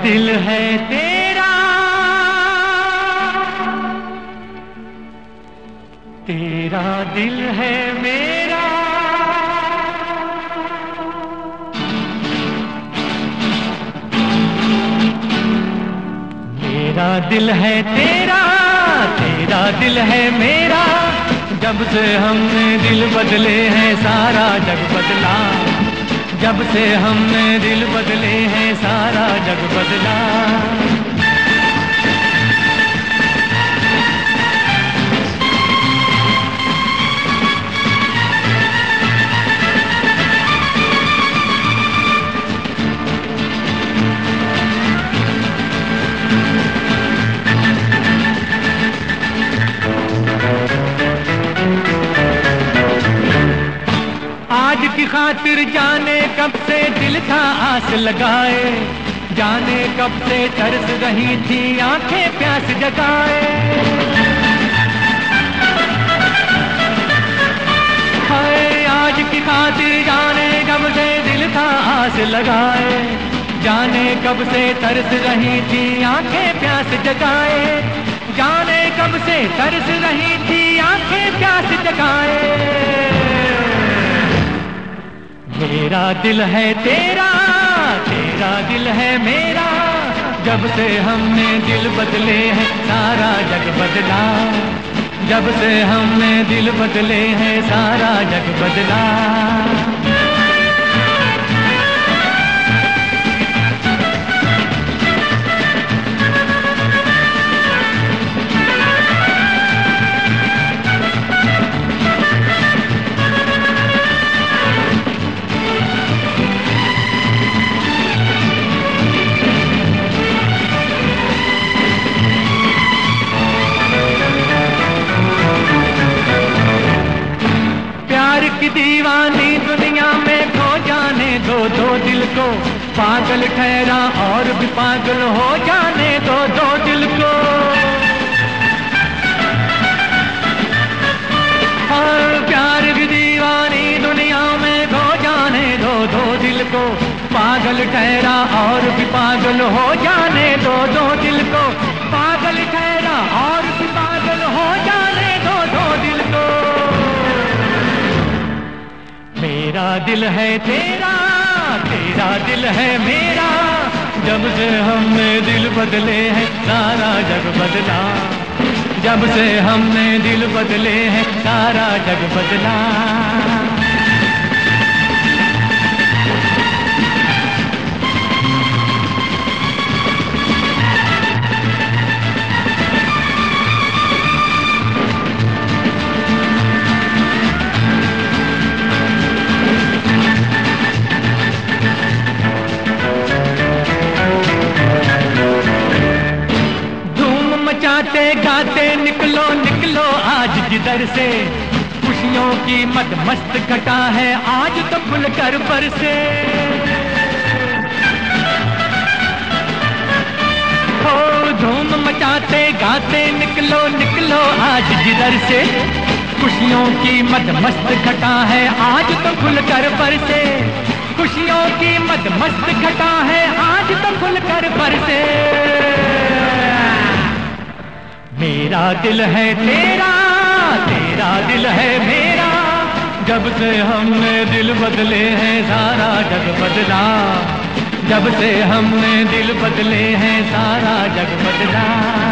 दिल है तेरा, तेरा दिल है मेरा। मेरा दिल है तेरा, तेरा दिल है मेरा। जब से हमने दिल बदले हैं सारा जग बदला। जब से हमने दिल बदले हैं सारा जग बदला। आज की खातिर जाने कब से दिल था आस लगाए। जाने कब से तरस रही थी आंखें प्यास जगाए। हाय आज की खातिर जाने कब से दिल था आस लगाए। जाने कब से तरस रही थी आंखें प्यास जगाए। जाने कब से तरस रही थी आंखें प्यास जगाए। मेरा दिल है तेरा, तेरा दिल है मेरा। जब से हमने दिल बदले हैं सारा जग बदला। जब से हमने दिल बदले हैं सारा जग बदला। की दीवानी दुनिया में खो जाने दो, दो दिल को पागल ठहरा और भी पागल हो जाने दो, दो दिल को। और प्यार की दीवानी दुनिया में खो जाने दो, दो दिल को पागल ठहरा और भी पागल हो जाने दो, दो दिल को पागल ठहरा और भी पागल हो जाने दो, दो दिल को। मेरा दिल है तेरा, तेरा दिल है मेरा। जब से हमने दिल बदले हैं सारा जग बदला। जब से हमने दिल बदले हैं सारा जग बदला। मचाते गाते निकलो निकलो आज जिधर से। खुशियों की मद मस्त घटा है आज तो खुलकर बरसे। हो धूम मचाते गाते निकलो निकलो आज जिधर से। खुशियों की मद मस्त घटा है आज तो खुलकर बरसे। खुशियों की मद मस्त घटा है आज तो खुलकर बरसे। मेरा दिल है तेरा, तेरा दिल है मेरा। जब से हमने दिल बदले हैं सारा जग बदला। जब से हमने दिल बदले हैं सारा जग बदला।